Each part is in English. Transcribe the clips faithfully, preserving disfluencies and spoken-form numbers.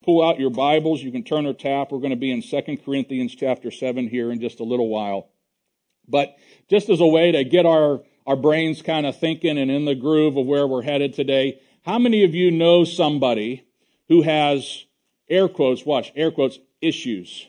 pull out your Bibles, you can turn or tap. We're going to be in Second Corinthians chapter seven here in just a little while. But just as a way to get our, our brains kind of thinking and in the groove of where we're headed today, how many of you know somebody who has, air quotes, watch, air quotes, issues?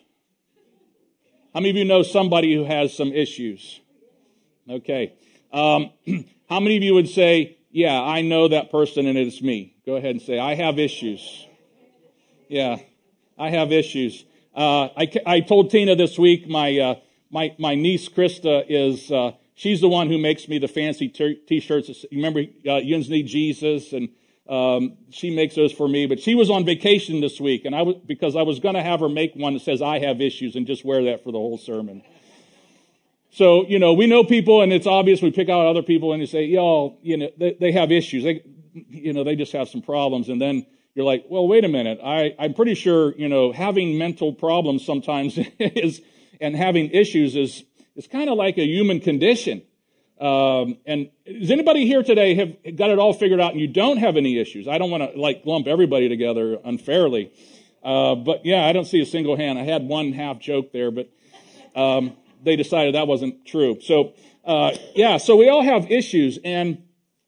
How many of you know somebody who has some issues? Okay. Um, how many of you would say, yeah, I know that person and it's me? Go ahead and say, I have issues. Yeah, I have issues. Uh, I, I told Tina this week, my, uh, my, my niece Krista is, uh, she's the one who makes me the fancy t- t-shirts. You remember, uh, Yins Need Jesus, and, um, she makes those for me. But she was on vacation this week, and I was, because I was going to have her make one that says, I have issues, and just wear that for the whole sermon. So, you know, we know people, and it's obvious. We pick out other people and you say, y'all, you know, they, they have issues. They, you know, they just have some problems. And then you're like, well, wait a minute. I, I'm pretty sure, you know, having mental problems sometimes is, and having issues is, is kind of like a human condition. Um, and does anybody here today have got it all figured out and you don't have any issues? I don't want to like lump everybody together unfairly. Uh, but yeah, I don't see a single hand. I had one half joke there, but, um, they decided that wasn't true. So, uh, yeah, so we all have issues, and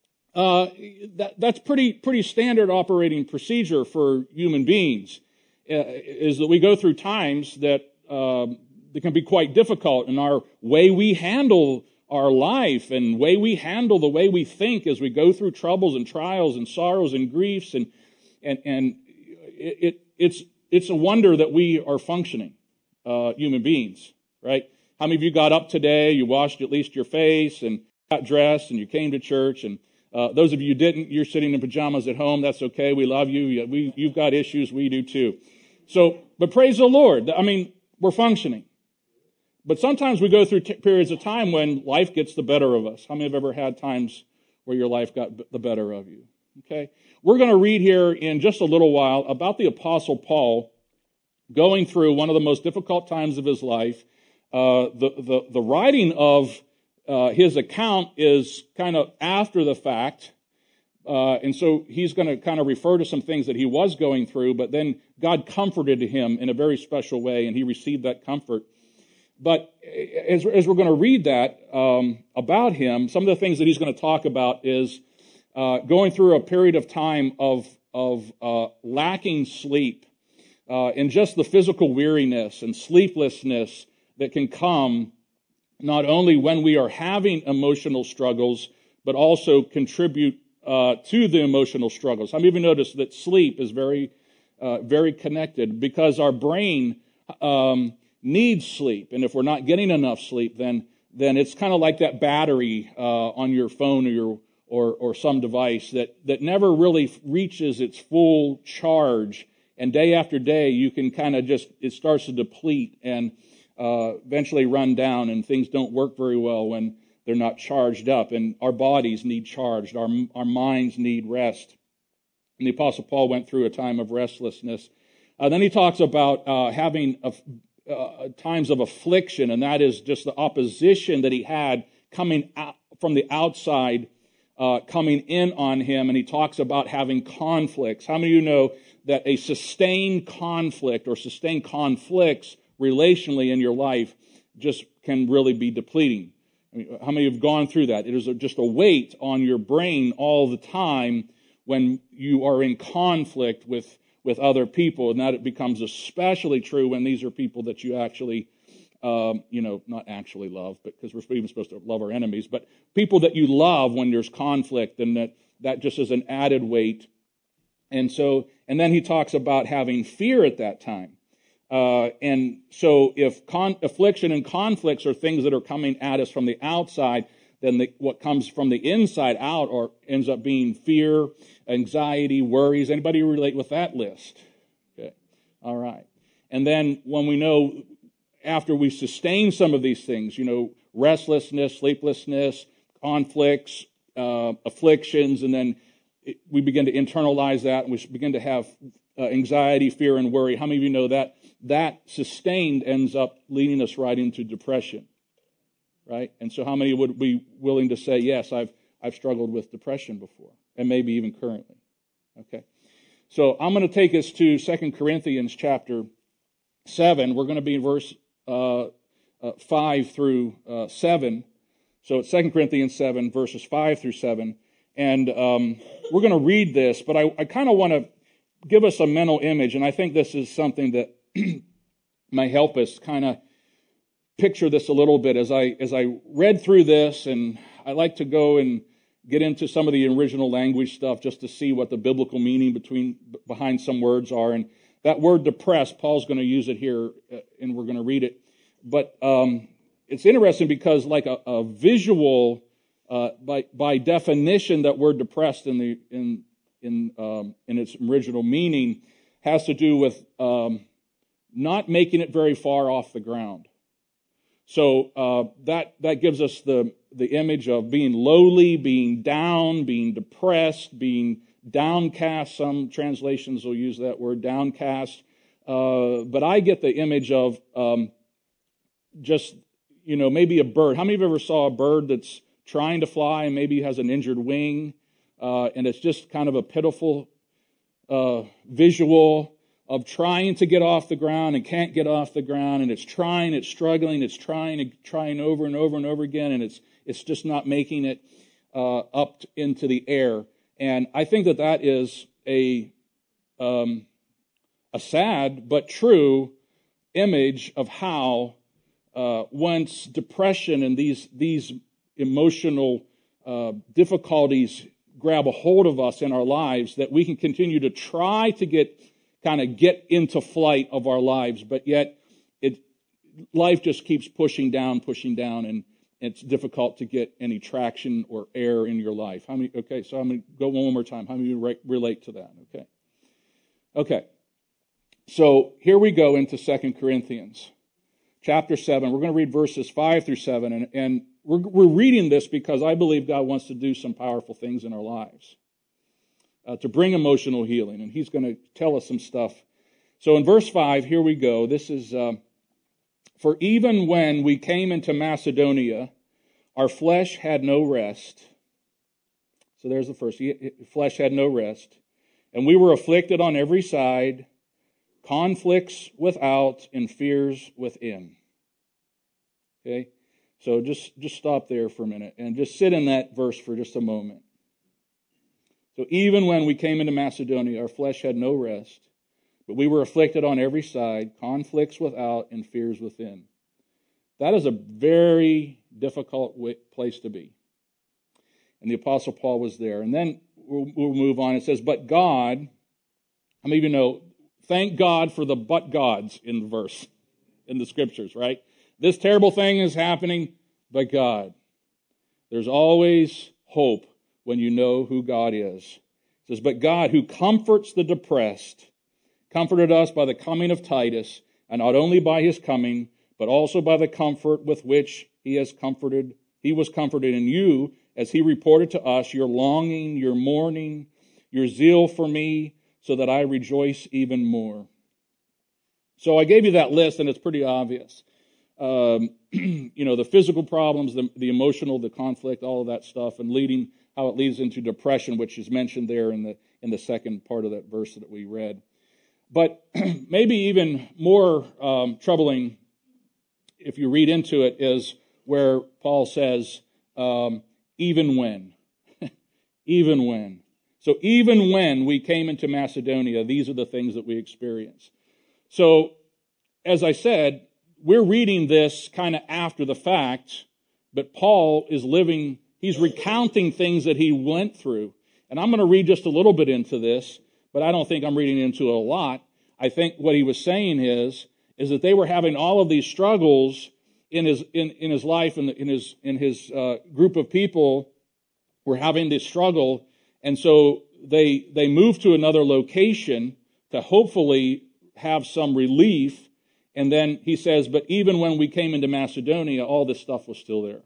uh, that, that's pretty pretty standard operating procedure for human beings, uh, is that we go through times that, um, that can be quite difficult in our way we handle our life and way we handle the way we think as we go through troubles and trials and sorrows and griefs, and and and it, it it's it's a wonder that we are functioning uh, human beings, right? How many of you got up today, you washed at least your face and got dressed and you came to church? And uh, those of you who didn't, you're sitting in pajamas at home. That's okay. We love you. We, you've got issues. We do too. So, but praise the Lord. I mean, we're functioning. But sometimes we go through t- periods of time when life gets the better of us. How many have ever had times where your life got b- the better of you? Okay. We're going to read here in just a little while about the Apostle Paul going through one of the most difficult times of his life. Uh, the, the, the writing of uh, his account is kind of after the fact, uh, and so he's going to kind of refer to some things that he was going through, but then God comforted him in a very special way, and he received that comfort. But as, as we're going to read that um, about him, some of the things that he's going to talk about is uh, going through a period of time of, of uh, lacking sleep, uh, and just the physical weariness and sleeplessness that can come not only when we are having emotional struggles, but also contribute uh, to the emotional struggles. How many of you notice that sleep is very, uh, very connected, because our brain um, needs sleep, and if we're not getting enough sleep, then then it's kind of like that battery uh, on your phone or your or or some device that that never really reaches its full charge, and day after day you can kind of just it starts to deplete and Uh, eventually run down, and things don't work very well when they're not charged up. And our bodies need charged. Our, our minds need rest. And the Apostle Paul went through a time of restlessness. Uh, then he talks about uh, having a, uh, times of affliction, and that is just the opposition that he had coming out from the outside, uh, coming in on him. And he talks about having conflicts. How many of you know that a sustained conflict or sustained conflicts relationally in your life just can really be depleting? I mean, how many have gone through that? It is just a weight on your brain all the time when you are in conflict with, with other people, and that it becomes especially true when these are people that you actually, um, you know, not actually love, but because we're even supposed to love our enemies, but people that you love when there's conflict, and that, that just is an added weight. And so, and then he talks about having fear at that time. Uh, and so if con- affliction and conflicts are things that are coming at us from the outside, then the, what comes from the inside out or ends up being fear, anxiety, worries. Anybody relate with that list? Okay. All right. And then when we know after we sustain some of these things, you know, restlessness, sleeplessness, conflicts, uh, afflictions, and then it, we begin to internalize that, and we begin to have uh, anxiety, fear, and worry. How many of you know that that sustained ends up leading us right into depression, right? And so how many would be willing to say, yes, I've I've struggled with depression before, and maybe even currently? Okay. So I'm going to take us to Second Corinthians chapter seven. We're going to be in verse uh, uh, five through uh, seven. So it's Second Corinthians seven, verses five through seven. And um, we're going to read this, but I, I kind of want to give us a mental image, and I think this is something that might help us kind of picture this a little bit. As I as I read through this, and I like to go and get into some of the original language stuff just to see what the biblical meaning between behind some words are. And that word depressed, Paul's going to use it here, and we're going to read it. But um, it's interesting because, like a, a visual, uh, by by definition, that word depressed in the in in um, in its original meaning has to do with um, not making it very far off the ground. So uh, that that gives us the the image of being lowly, being down, being depressed, being downcast. Some translations will use that word, downcast. Uh, but I get the image of um, just, you know, maybe a bird. How many of you ever saw a bird that's trying to fly and maybe has an injured wing, uh, and it's just kind of a pitiful uh, visual of trying to get off the ground and can't get off the ground, and it's trying, it's struggling, it's trying and trying over and over and over again, and it's it's just not making it uh, up into the air. And I think that that is a um, a sad but true image of how uh, once depression and these these emotional uh, difficulties grab a hold of us in our lives, that we can continue to try to get kind of get into flight of our lives, but yet it life just keeps pushing down, pushing down, and it's difficult to get any traction or air in your life. How many? Okay, so I'm going to go one more time. How many of you re- relate to that? Okay. Okay. So here we go into Second Corinthians chapter seven. We're going to read verses five through seven, and, and we're, we're reading this because I believe God wants to do some powerful things in our lives. Uh, to bring emotional healing, and he's going to tell us some stuff. So in verse five, here we go. This is, uh, for even when we came into Macedonia, our flesh had no rest. So there's the first. Flesh had no rest. And we were afflicted on every side, conflicts without and fears within. Okay? So just, just stop there for a minute and just sit in that verse for just a moment. So even when we came into Macedonia, our flesh had no rest, but we were afflicted on every side, conflicts without and fears within. That is a very difficult place to be. And the Apostle Paul was there. And then we'll, we'll move on. It says, but God, how many of you know, thank God for the but gods in the verse, in the scriptures, right? This terrible thing is happening, but God. There's always hope when you know who God is. It says, but God, who comforts the depressed, comforted us by the coming of Titus, and not only by his coming, but also by the comfort with which he has comforted, he was comforted in you, as he reported to us your longing, your mourning, your zeal for me, so that I rejoice even more. So I gave you that list, and it's pretty obvious. Um, you know, the physical problems, the, the emotional, the conflict, all of that stuff, and leading how it leads into depression, which is mentioned there in the in the second part of that verse that we read. But maybe even more um, troubling, if you read into it, is where Paul says, um, even when. Even when. So even when we came into Macedonia, these are the things that we experienced. So, as I said, we're reading this kind of after the fact, but Paul is living, he's recounting things that he went through. And I'm going to read just a little bit into this, but I don't think I'm reading into it a lot. I think what he was saying is, is that they were having all of these struggles in his in, in his life, and in, in his in his uh, group of people were having this struggle, and so they they moved to another location to hopefully have some relief. And then he says, but even when we came into Macedonia, all this stuff was still there.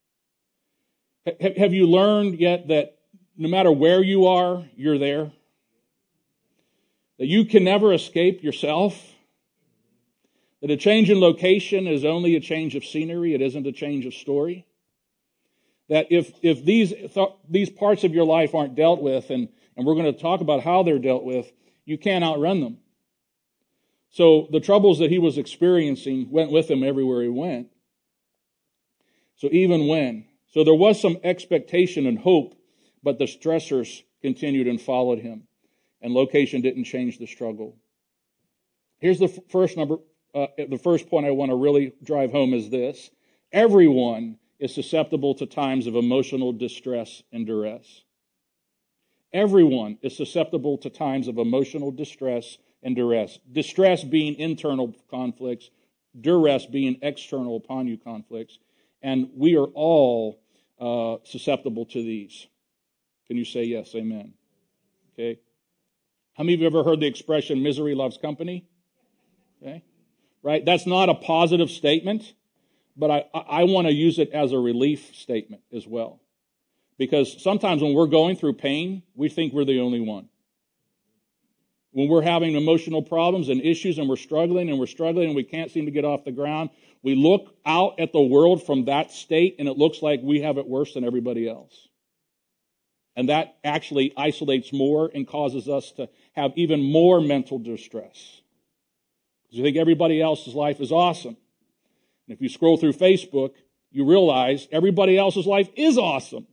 Have you learned yet that no matter where you are, you're there? That you can never escape yourself? That a change in location is only a change of scenery, it isn't a change of story? That if if these th- these parts of your life aren't dealt with, and, and we're going to talk about how they're dealt with, you can't outrun them. So the troubles that he was experiencing went with him everywhere he went. So even when. So there was some expectation and hope, but the stressors continued and followed him. And location didn't change the struggle. Here's the first number, uh, the first point I want to really drive home is this. Everyone is susceptible to times of emotional distress and duress. Everyone is susceptible to times of emotional distress and duress. Distress being internal conflicts, duress being external upon you conflicts. And we are all uh, susceptible to these. Can you say yes? Amen. Okay. How many of you have ever heard the expression, misery loves company? Okay. Right? That's not a positive statement, but I, I want to use it as a relief statement as well. Because sometimes when we're going through pain, we think we're the only one. When we're having emotional problems and issues and we're struggling and we're struggling and we can't seem to get off the ground, we look out at the world from that state and it looks like we have it worse than everybody else. And that actually isolates more and causes us to have even more mental distress. Because you think everybody else's life is awesome. And if you scroll through Facebook, you realize everybody else's life is awesome.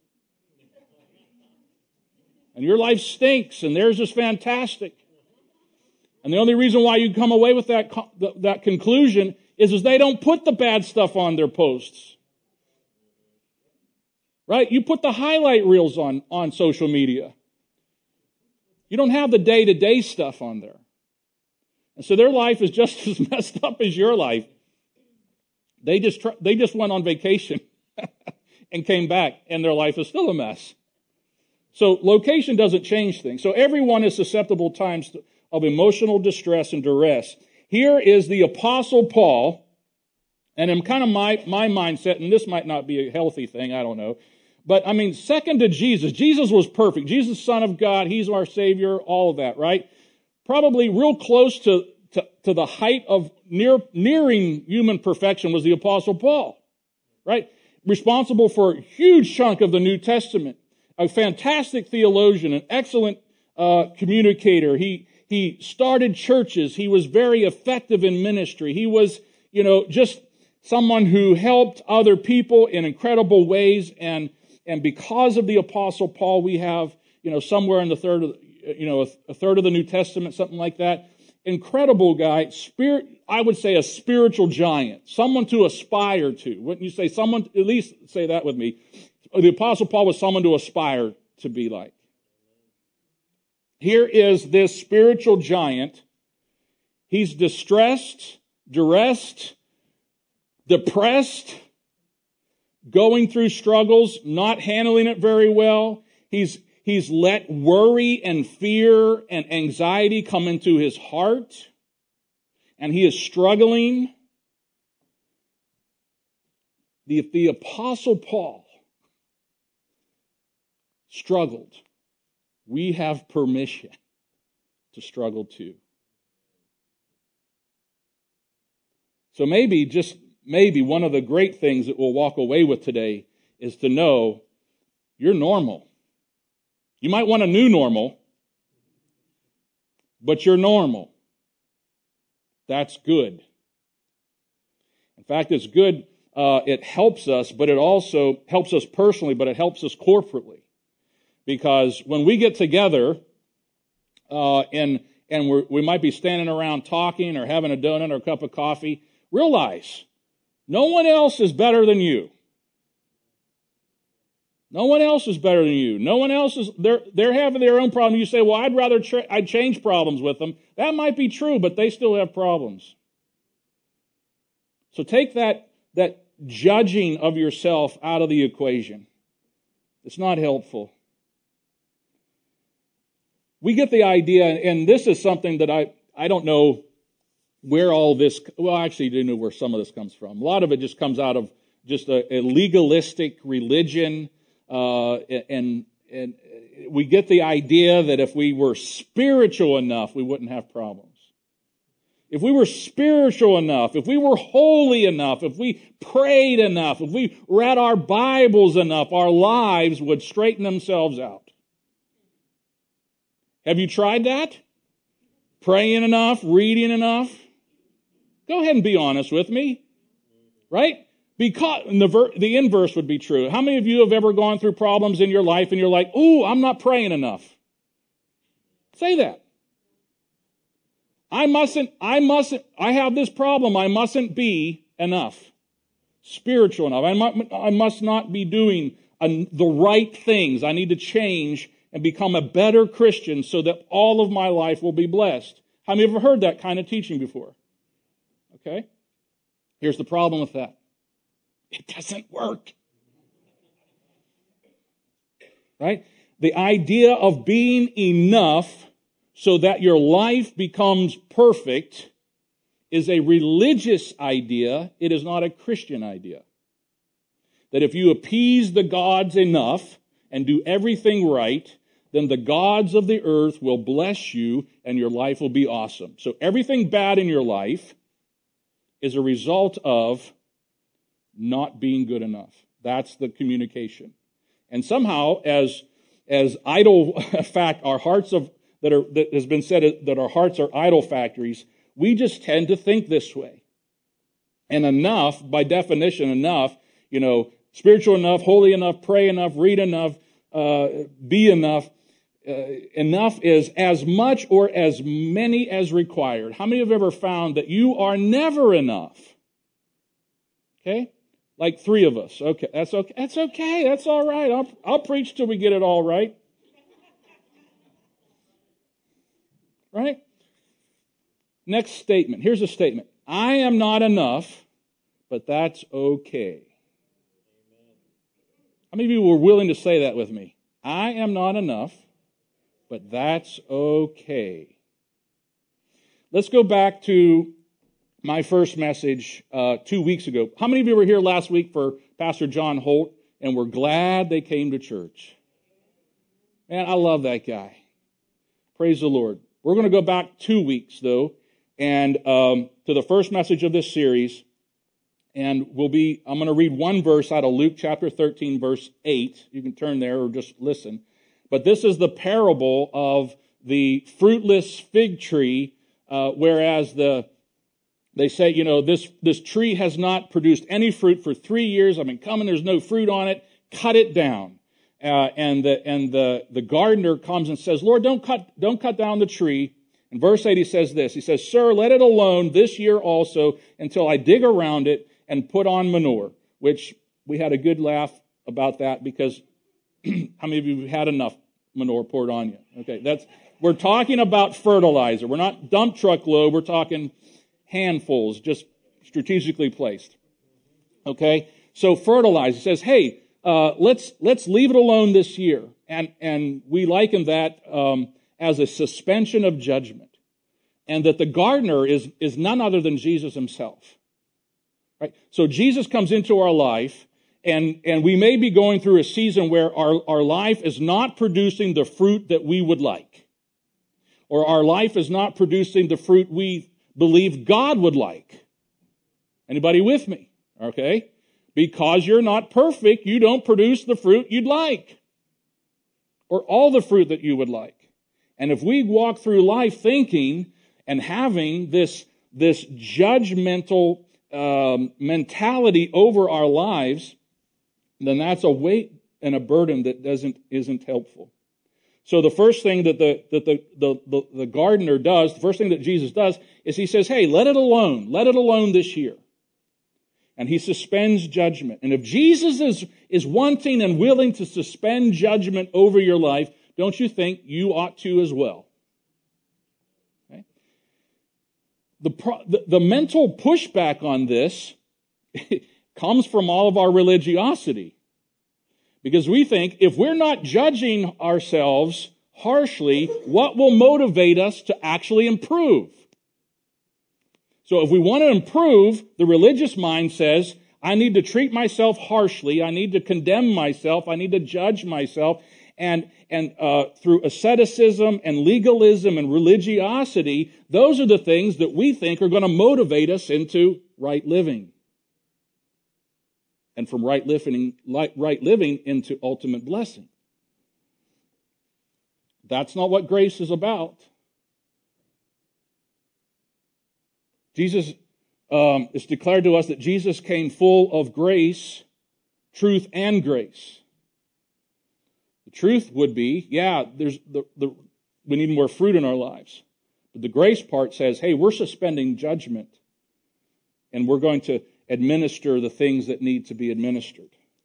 And your life stinks, and theirs is fantastic. And the only reason why you come away with that, that conclusion is, is they don't put the bad stuff on their posts. Right? You put the highlight reels on, on social media. You don't have the day-to-day stuff on there. And so their life is just as messed up as your life. They just, they just went on vacation and came back, and their life is still a mess. So location doesn't change things. So everyone is susceptible times of emotional distress and duress. Here is the Apostle Paul, and in kind of my, my mindset, and this might not be a healthy thing, I don't know. But I mean, second to Jesus, Jesus was perfect. Jesus, Son of God, He's our Savior, all of that, right? Probably real close to, to, to the height of near, nearing human perfection was the Apostle Paul, right? Responsible for a huge chunk of the New Testament. A fantastic theologian, an excellent uh, communicator. He he started churches. He was very effective in ministry. He was, you know, just someone who helped other people in incredible ways. And and because of the Apostle Paul, we have, you know, somewhere in the third, of, you know, a, a third of the New Testament, something like that. Incredible guy, spirit. I would say a spiritual giant, someone to aspire to. Wouldn't you say someone? At least say that with me. The Apostle Paul was someone to aspire to be like. Here is this spiritual giant. He's distressed, duressed, depressed, going through struggles, not handling it very well. He's, he's let worry and fear and anxiety come into his heart, and he is struggling. The, the Apostle Paul struggled. We have permission to struggle too. So maybe, just maybe, one of the great things that we'll walk away with today is to know you're normal. You might want a new normal, but you're normal. That's good. In fact, it's good. Uh, it helps us, but it also helps us personally, but it helps us corporately. Because when we get together, uh, and and we're, we might be standing around talking or having a donut or a cup of coffee, realize no one else is better than you. No one else is better than you. No one else is, they're, they're having their own problem. You say, well, I'd rather, tra- I'd change problems with them. That might be true, but they still have problems. So take that, that judging of yourself out of the equation. It's not helpful. We get the idea, and this is something that I, I don't know where all this, well, I actually do know where some of this comes from. A lot of it just comes out of just a, a legalistic religion, uh, and, and we get the idea that if we were spiritual enough, we wouldn't have problems. If we were spiritual enough, if we were holy enough, if we prayed enough, if we read our Bibles enough, our lives would straighten themselves out. Have you tried that? Praying enough? Reading enough? Go ahead and be honest with me. Right? Because the, ver- the inverse would be true. How many of you have ever gone through problems in your life and you're like, ooh, I'm not praying enough? Say that. I mustn't, I mustn't, I have this problem. I mustn't be enough. Spiritual enough. I, mu- I must not be doing a, the right things. I need to change and become a better Christian so that all of my life will be blessed. How many of you have ever heard that kind of teaching before? Okay? Here's the problem with that. It doesn't work. Right? The idea of being enough so that your life becomes perfect is a religious idea. It is not a Christian idea. That if you appease the gods enough and do everything right, then the gods of the earth will bless you and your life will be awesome. So everything bad in your life is a result of not being good enough. That's the communication. And somehow, as as idol fact, our hearts of that are that has been said that our hearts are idol factories, we just tend to think this way. And enough, by definition, enough, you know, spiritual enough, holy enough, pray enough, read enough, uh, be enough. Uh, enough is as much or as many as required. How many have ever found that you are never enough? Okay? Like three of us. Okay, that's okay. That's okay. That's all right. I'll, I'll preach till we get it all right. Right? Next statement. Here's a statement. I am not enough, but that's okay. How many of you were willing to say that with me? I am not enough, but that's okay. Let's go back to my first message uh, two weeks ago. How many of you were here last week for Pastor John Holt and were glad they came to church? Man, I love that guy. Praise the Lord. We're going to go back two weeks, though, and um, to the first message of this series. And we'll be, I'm going to read one verse out of Luke chapter thirteen, verse eight. You can turn there or just listen. But this is the parable of the fruitless fig tree, uh, whereas the they say, you know, this, this tree has not produced any fruit for three years. I've been coming, there's no fruit on it. Cut it down. Uh, and the and the, the gardener comes and says, Lord, don't cut don't cut down the tree. In verse eight, he says this. He says, Sir, let it alone this year also until I dig around it and put on manure, which we had a good laugh about that because how many of you have had enough manure poured on you? Okay, that's we're talking about fertilizer. We're not dump truck load. We're talking handfuls, just strategically placed. Okay, so fertilizer. It says, hey, uh, let's let's leave it alone this year, and and we liken that um, as a suspension of judgment, and that the gardener is is none other than Jesus himself. Right? So Jesus comes into our life, and, and we may be going through a season where our, our life is not producing the fruit that we would like. Or our life is not producing the fruit we believe God would like. Anybody with me? Okay? Because you're not perfect, you don't produce the fruit you'd like. Or all the fruit that you would like. And if we walk through life thinking and having this, this judgmental Um, mentality over our lives, then that's a weight and a burden that doesn't isn't helpful. So the first thing that the that the, the the the gardener does, the first thing that Jesus does, is he says, "Hey, let it alone. Let it alone this year." And he suspends judgment. And if Jesus is is wanting and willing to suspend judgment over your life, don't you think you ought to as well? The, the, the mental pushback on this comes from all of our religiosity. Because we think if we're not judging ourselves harshly, what will motivate us to actually improve? So if we want to improve, the religious mind says, I need to treat myself harshly, I need to condemn myself, I need to judge myself, and and uh, through asceticism and legalism and religiosity, those are the things that we think are going to motivate us into right living. And from right living, right living into ultimate blessing. That's not what grace is about. Jesus, um, it's declared to us that Jesus came full of grace, truth, and grace. The truth would be, yeah, there's the, the we need more fruit in our lives. But the grace part says, hey, we're suspending judgment, and we're going to administer the things that need to be administered.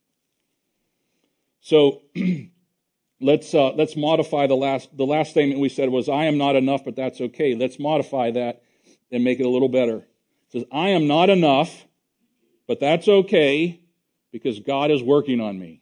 So let's uh, let's modify the last the last statement we said was, I am not enough, but that's okay. Let's modify that and make it a little better. It says, I am not enough, but that's okay because God is working on me.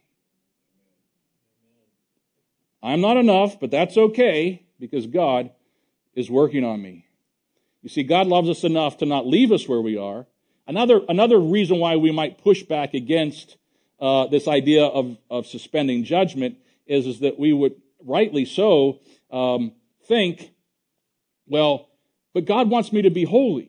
I'm not enough, but that's okay because God is working on me. You see, God loves us enough to not leave us where we are. Another another reason why we might push back against uh, this idea of, of suspending judgment is, is that we would, rightly so, um, think, well, but God wants me to be holy.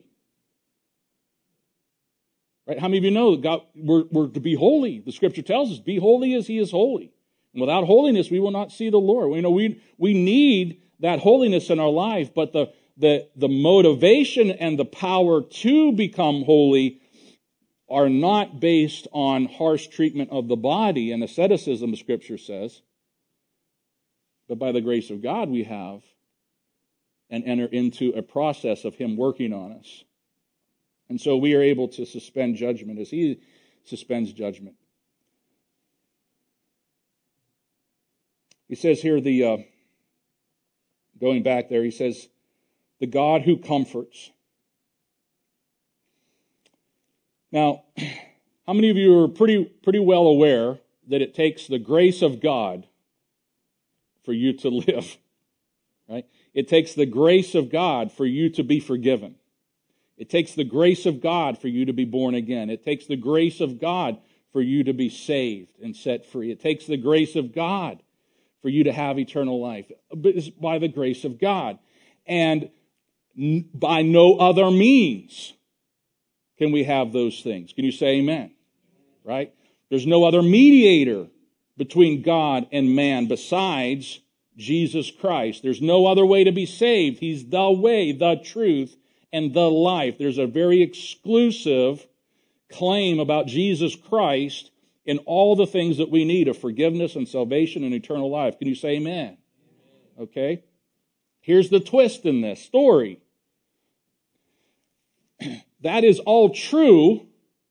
Right? How many of you know that God, we're, we're to be holy? The Scripture tells us, be holy as He is holy. And without holiness, we will not see the Lord. You know, we we need that holiness in our life, but the the the motivation and the power to become holy are not based on harsh treatment of the body and asceticism, the Scripture says, but by the grace of God we have and enter into a process of Him working on us. And so we are able to suspend judgment as He suspends judgment. He says here, the uh, going back there, he says, the God who comforts. Now, how many of you are pretty pretty well aware that it takes the grace of God for you to live? Right? It takes the grace of God for you to be forgiven. It takes the grace of God for you to be born again. It takes the grace of God for you to be saved and set free. It takes the grace of God for you to have eternal life. It's by the grace of God. And by no other means can we have those things. Can you say amen? Right? There's no other mediator between God and man besides Jesus Christ. There's no other way to be saved. He's the way, the truth, and the life. There's a very exclusive claim about Jesus Christ in all the things that we need of forgiveness and salvation and eternal life. Can you say amen? Okay. Here's the twist in this story. That is all true,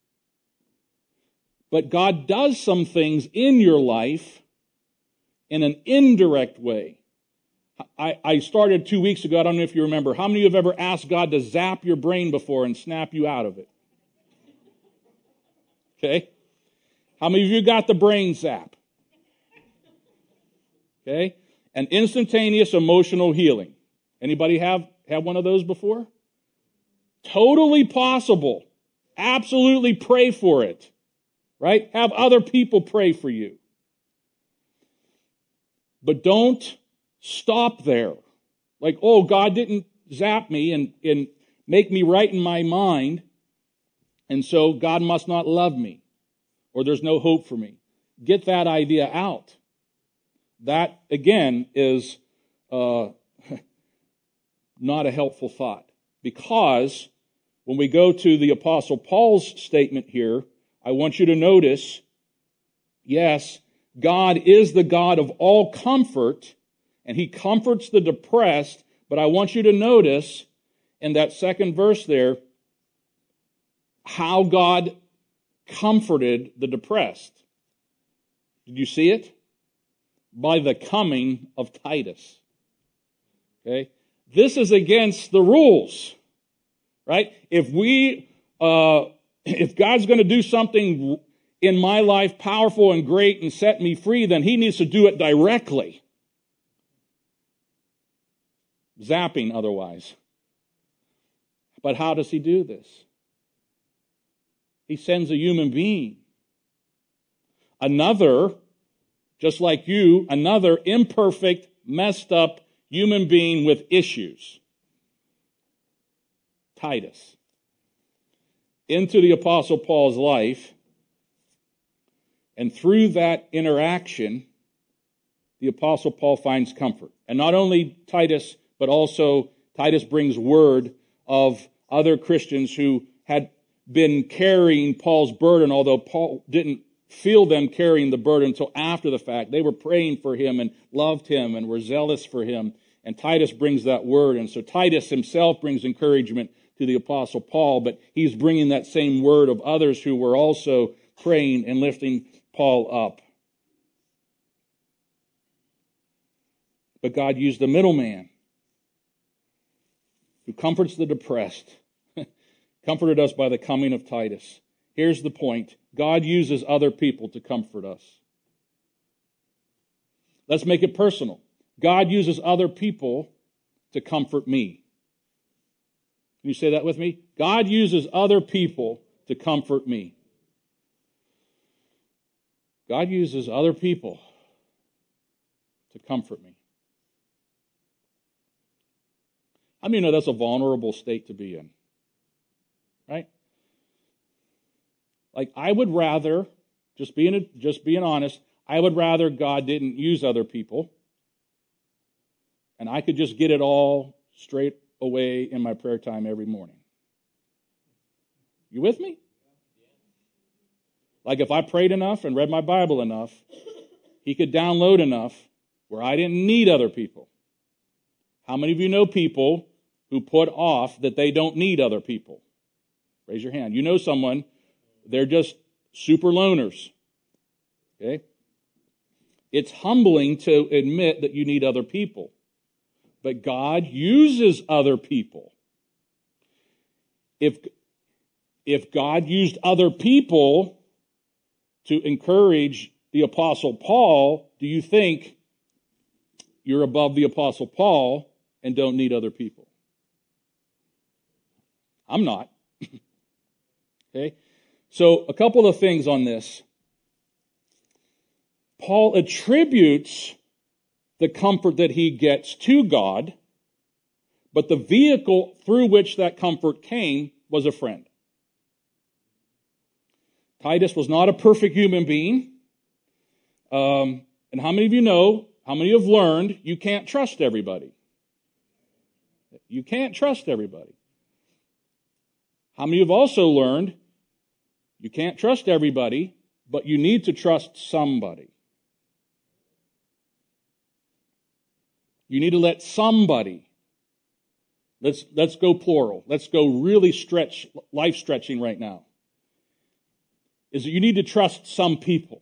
but God does some things in your life in an indirect way. I, I started two weeks ago, I don't know if you remember, how many of you have ever asked God to zap your brain before and snap you out of it? Okay? How many of you got the brain zap? Okay? An instantaneous emotional healing. Anybody have, have one of those before? Totally possible. Absolutely pray for it. Right? Have other people pray for you. But don't stop there. Like, oh, God didn't zap me and, and make me right in my mind, and so God must not love me, or there's no hope for me. Get that idea out. That, again, is uh, not a helpful thought. Because when we go to the Apostle Paul's statement here, I want you to notice, yes, God is the God of all comfort, and He comforts the depressed, but I want you to notice in that second verse there how God comforted the depressed. Did you see it? By the coming of Titus. Okay? This is against the rules, right? If we, uh, if God's going to do something in my life powerful and great and set me free, then He needs to do it directly. Zapping otherwise. But how does He do this? He sends a human being. Another, just like you, another imperfect, messed up human being with issues. Titus. Into the Apostle Paul's life. And through that interaction, the Apostle Paul finds comfort. And not only Titus, but also Titus brings word of other Christians who had been carrying Paul's burden, although Paul didn't feel them carrying the burden until after the fact. They were praying for him and loved him and were zealous for him. And Titus brings that word. And so Titus himself brings encouragement to the Apostle Paul, but he's bringing that same word of others who were also praying and lifting Paul up. But God used the middleman who comforts the depressed, comforted us by the coming of Titus. Here's the point. God uses other people to comfort us. Let's make it personal. God uses other people to comfort me. Can you say that with me? God uses other people to comfort me. God uses other people to comfort me. I mean, you know that's a vulnerable state to be in, right? Like, I would rather, just being just being honest, I would rather God didn't use other people, and I could just get it all straight away in my prayer time every morning. You with me? Like, if I prayed enough and read my Bible enough, He could download enough where I didn't need other people. How many of you know people who put off that they don't need other people? Raise your hand. You know someone, they're just super loners. Okay? It's humbling to admit that you need other people. But God uses other people. If, if God used other people to encourage the Apostle Paul, do you think you're above the Apostle Paul and don't need other people? I'm not. Okay? So, a couple of things on this. Paul attributes the comfort that he gets to God, but the vehicle through which that comfort came was a friend. Titus was not a perfect human being. Um, and how many of you know, how many have learned you can't trust everybody? You can't trust everybody. How many have also learned you can't trust everybody, but you need to trust somebody? You need to let somebody, let's, let's go plural, let's go really stretch, life stretching right now, is that you need to trust some people.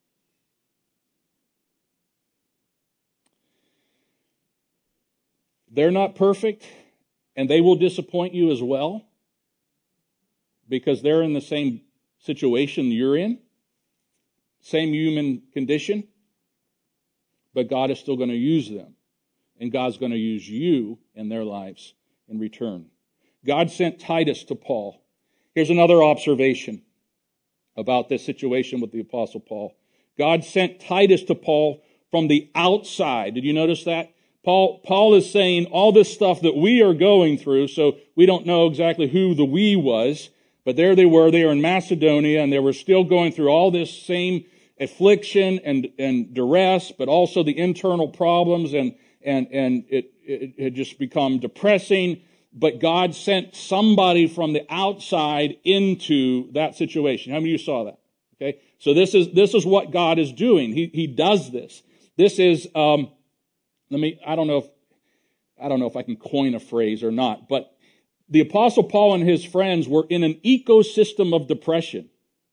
They're not perfect, and they will disappoint you as well, because they're in the same situation you're in, same human condition, but God is still going to use them, and God's going to use you in their lives in return. God sent Titus to Paul. Here's another observation about this situation with the Apostle Paul. God sent Titus to Paul from the outside. Did you notice that? Paul, Paul is saying all this stuff that we are going through, so we don't know exactly who the we was, but there they were. They were in Macedonia, and they were still going through all this same affliction and, and duress, but also the internal problems, and, and, and it, it had just become depressing. But God sent somebody from the outside into that situation. How many of you saw that? Okay, so this is this is what God is doing. He he does this. This is um, let me. I don't know if I don't know if I can coin a phrase or not, but the Apostle Paul and his friends were in an ecosystem of depression.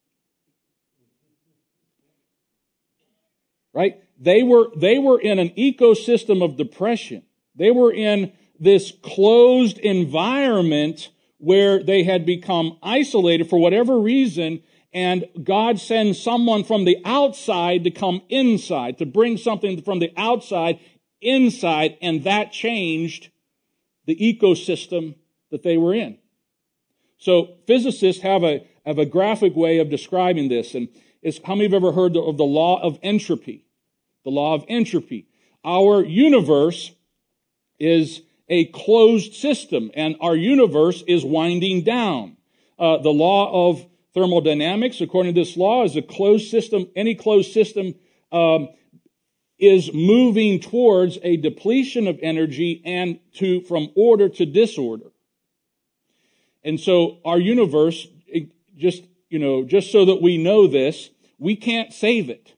Right? They were they were in an ecosystem of depression. They were in this closed environment where they had become isolated for whatever reason, and God sends someone from the outside to come inside, to bring something from the outside inside, and that changed the ecosystem that they were in. So physicists have a have a graphic way of describing this, and it's, how many have ever heard of the law of entropy? The law of entropy. Our universe is a closed system, and our universe is winding down. Uh, the law of thermodynamics, according to this law, is a closed system. Any closed system um, is moving towards a depletion of energy and to from order to disorder. And so our universe, it just, you know, just so that we know this, we can't save it.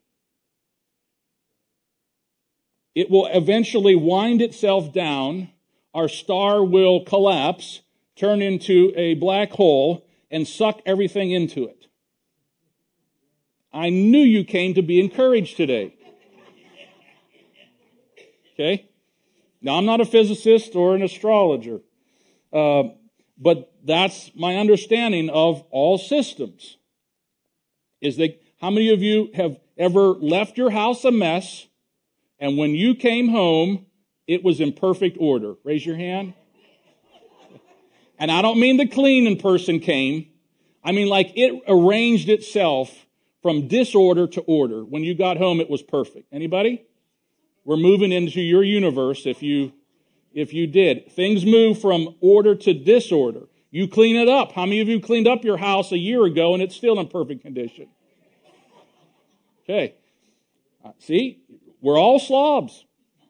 It will eventually wind itself down. Our star will collapse, turn into a black hole, and suck everything into it. I knew you came to be encouraged today. Okay? Now, I'm not a physicist or an astrologer, uh, but that's my understanding of all systems. Is that how many of you have ever left your house a mess, and when you came home, it was in perfect order? Raise your hand. And I don't mean the cleaning person came. I mean like it arranged itself from disorder to order. When you got home, it was perfect. Anybody? We're moving into your universe if you if you did. Things move from order to disorder. You clean it up. How many of you cleaned up your house a year ago and it's still in perfect condition? Okay. Uh, see? We're all slobs.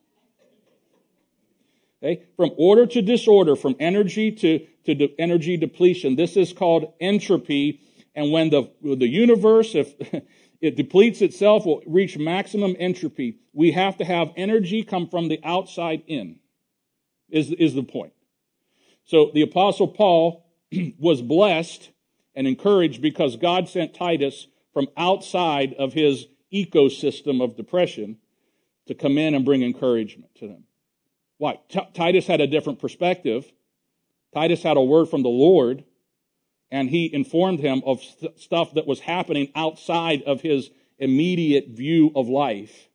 Okay? From order to disorder, from energy to, to de- energy depletion. This is called entropy. And when the, the universe, if it depletes itself, will reach maximum entropy. We have to have energy come from the outside in, is, is the point. So the Apostle Paul was blessed and encouraged because God sent Titus from outside of his ecosystem of depression to come in and bring encouragement to them. Why? T- Titus had a different perspective. Titus had a word from the Lord, and he informed him of st- stuff that was happening outside of his immediate view of life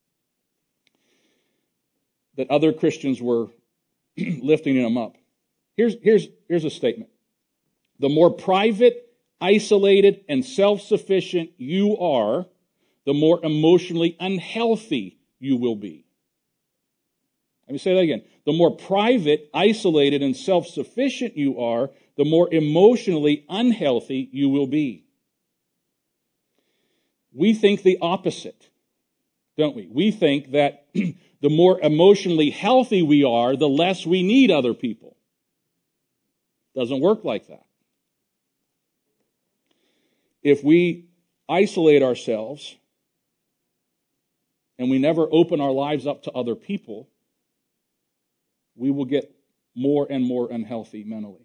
that other Christians were lifting him up. Here's, here's, here's a statement. The more private, isolated, and self-sufficient you are, the more emotionally unhealthy you will be. Let me say that again. The more private, isolated, and self-sufficient you are, the more emotionally unhealthy you will be. We think the opposite, don't we? We think that the more emotionally healthy we are, the less we need other people. Doesn't work like that. If we isolate ourselves and we never open our lives up to other people, we will get more and more unhealthy mentally.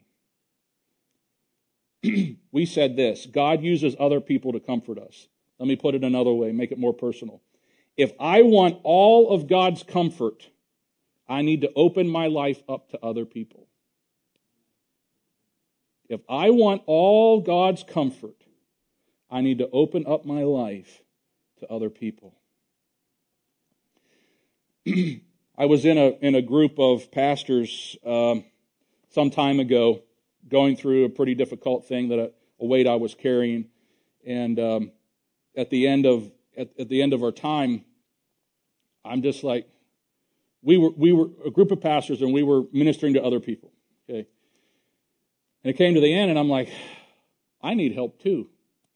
We said this: God uses other people to comfort us. Let me put it another way, make it more personal. If I want all of God's comfort, I need to open my life up to other people. If I want all God's comfort, I need to open up my life to other people. I was in a in a group of pastors um, some time ago, going through a pretty difficult thing, that a, a weight I was carrying, and um, at the end of at, at the end of our time, I'm just like, we were we were a group of pastors, and we were ministering to other people. Okay, and it came to the end, and I'm like, I need help too.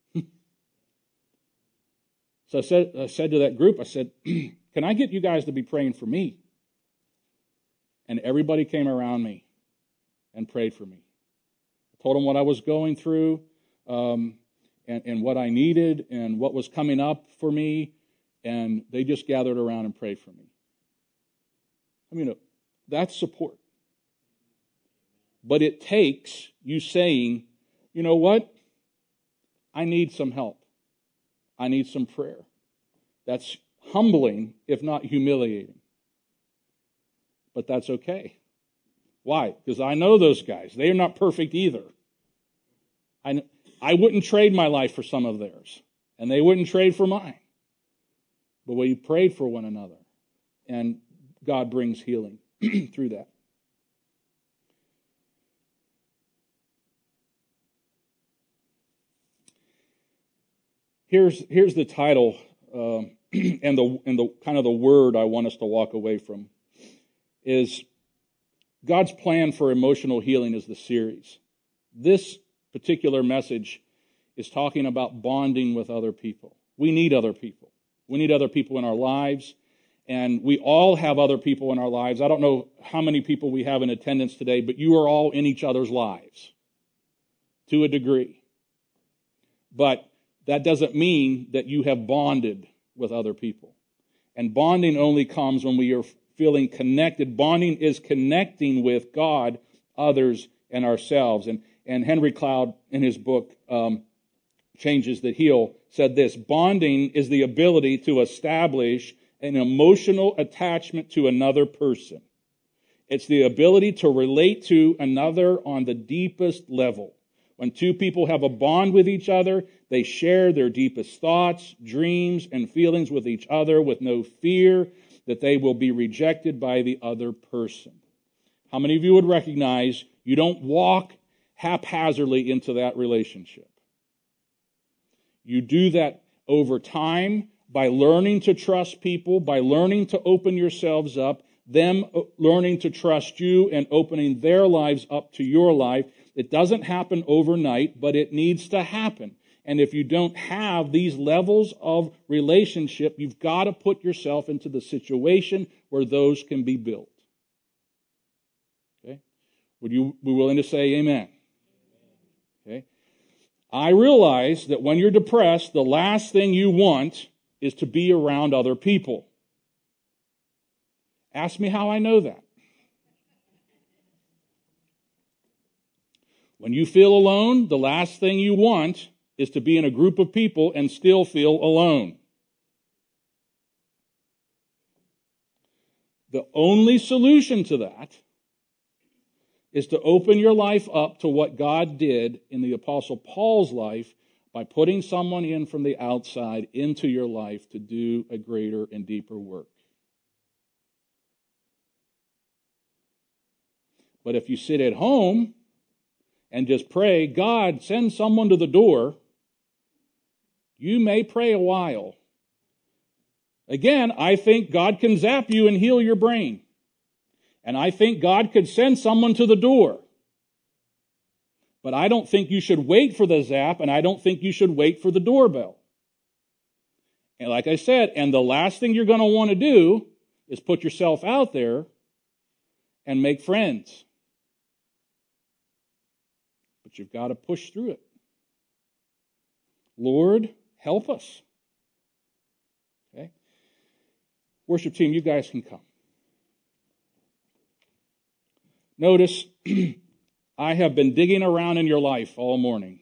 So I said I said to that group, I said, can I get you guys to be praying for me? And everybody came around me and prayed for me. I told them what I was going through, um, and, and what I needed and what was coming up for me, and they just gathered around and prayed for me. I mean, that's support. But it takes you saying, you know what? I need some help. I need some prayer. That's humbling, if not humiliating. But that's okay. Why? Because I know those guys. They are not perfect either. I, I wouldn't trade my life for some of theirs, and they wouldn't trade for mine. But we prayed for one another, and God brings healing through that. Here's, here's the title um, and the and the kind of the word I want us to walk away from is God's plan for emotional healing is the series. This particular message is talking about bonding with other people. We need other people. We need other people in our lives, and we all have other people in our lives. I don't know how many people we have in attendance today, but you are all in each other's lives. to a degree. But that doesn't mean that you have bonded with other people. And bonding only comes when we are feeling connected. Bonding is connecting with God, others, and ourselves. And, and Henry Cloud, in his book, um, Changes That Heal, said this: bonding is the ability to establish an emotional attachment to another person. It's the ability to relate to another on the deepest level. When two people have a bond with each other, they share their deepest thoughts, dreams, and feelings with each other with no fear that they will be rejected by the other person. How many of you would recognize you don't walk haphazardly into that relationship? You do that over time by learning to trust people, by learning to open yourselves up, them learning to trust you and opening their lives up to your life. It doesn't happen overnight, but it needs to happen. And if you don't have these levels of relationship, you've got to put yourself into the situation where those can be built. Okay? Would you be willing to say amen? Okay? I realize that when you're depressed, the last thing you want is to be around other people. Ask me how I know that. When you feel alone, the last thing you want is to be in a group of people and still feel alone. The only solution to that is to open your life up to what God did in the Apostle Paul's life by putting someone in from the outside into your life to do a greater and deeper work. But if you sit at home and just pray, God, send someone to the door, you may pray a while. Again, I think God can zap you and heal your brain. And I think God could send someone to the door. But I don't think you should wait for the zap, and I don't think you should wait for the doorbell. And like I said, and the last thing you're going to want to do is put yourself out there and make friends. But you've got to push through it. Lord, help us. Okay? Worship team, you guys can come. Notice, I have been digging around in your life all morning.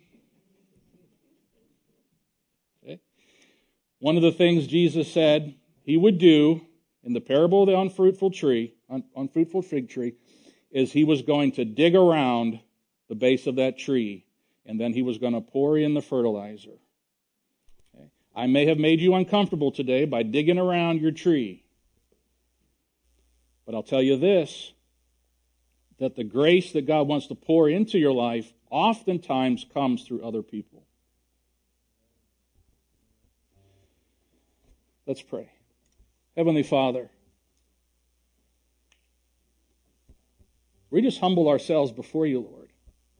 Okay? One of the things Jesus said he would do in the parable of the unfruitful tree, un, unfruitful fig tree, is he was going to dig around the base of that tree, and then he was going to pour in the fertilizer. Okay? I may have made you uncomfortable today by digging around your tree. But I'll tell you this, that the grace that God wants to pour into your life oftentimes comes through other people. Let's pray. Heavenly Father, we just humble ourselves before you, Lord.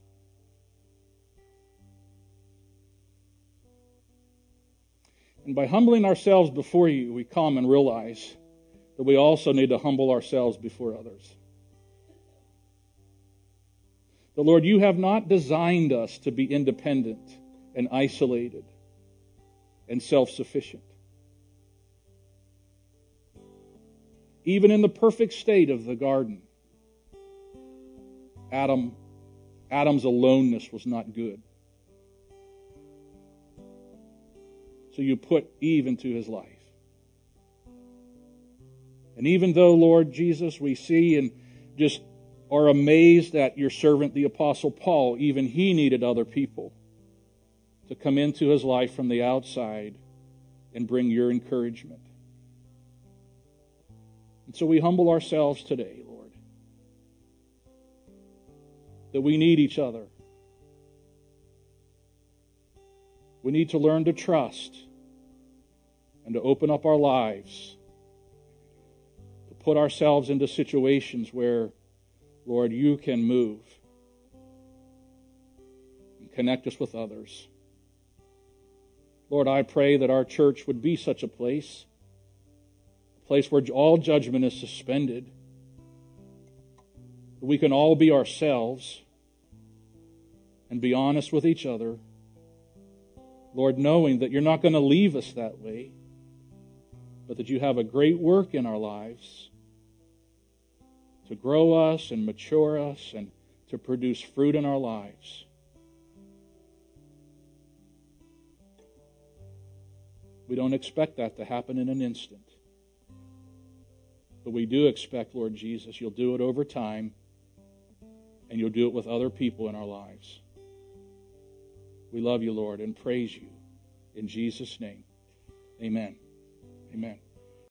And by humbling ourselves before you, we come and realize that we also need to humble ourselves before others. But Lord, you have not designed us to be independent and isolated and self-sufficient. Even in the perfect state of the garden, Adam, Adam's aloneness was not good. So you put Eve into his life. And even though, Lord Jesus, we see and just are amazed at your servant, the Apostle Paul, even he needed other people to come into his life from the outside and bring your encouragement. And so we humble ourselves today, Lord, that we need each other. We need to learn to trust and to open up our lives, to put ourselves into situations where, Lord, you can move and connect us with others. Lord, I pray that our church would be such a place, a place where all judgment is suspended, that we can all be ourselves, and be honest with each other. Lord, knowing that you're not going to leave us that way, but that you have a great work in our lives to grow us and mature us and to produce fruit in our lives. We don't expect that to happen in an instant. But we do expect, Lord Jesus, you'll do it over time, and you'll do it with other people in our lives. We love you, Lord, and praise you. In Jesus' name, amen. Amen.